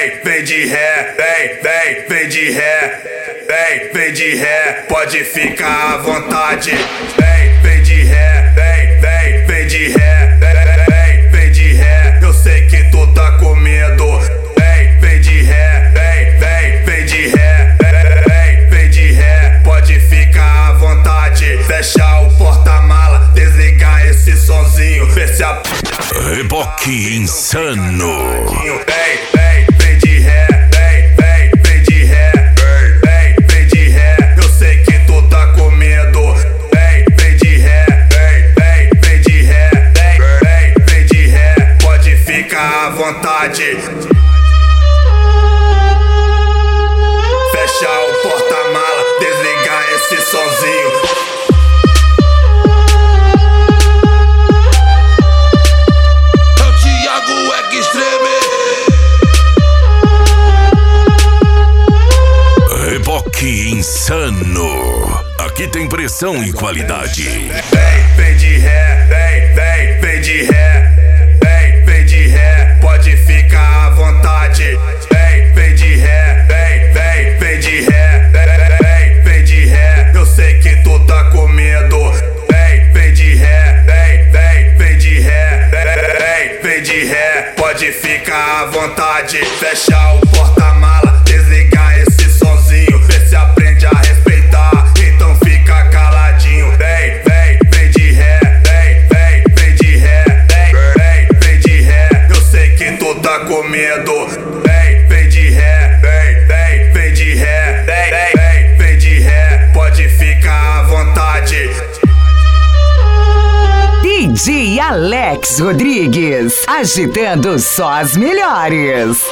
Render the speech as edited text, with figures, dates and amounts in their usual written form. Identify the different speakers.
Speaker 1: vem de ré, vem de ré, vem de ré, pode ficar à vontade. Vem de ré, vem de ré, vem de ré, eu sei que tu tá com medo. Vem de ré, vem de ré, vem de ré, pode ficar à vontade. Fechar o porta-mala, desligar esse sonzinho, ver se a
Speaker 2: Reboque insano.
Speaker 1: Vem de ré, vem de ré, vem de ré, eu sei que tu tá com medo. Vem de ré, vem de ré, vem de ré, pode ficar à vontade. Fechar o porta-mala, desligar esse sonzinho.
Speaker 2: Reboque insano. Aqui tem pressão e qualidade.
Speaker 1: Vem de ré, vem de ré, vem de ré, pode ficar à vontade. Vem de ré, vem de ré, vem de ré, eu sei que tu tá com medo. Vem de ré, vem de ré, vem de ré, pode ficar à vontade. Fechar o porta-mala, desligar esse sonzinho, vê se aprende a respeitar, então fica caladinho. Vem de ré, vem de ré, vem de ré, eu sei que tu tá com medo. Vem de ré, vem de ré, vem de ré, pode ficar à vontade.
Speaker 3: DJ Alex Rodrigues, agitando só as melhores.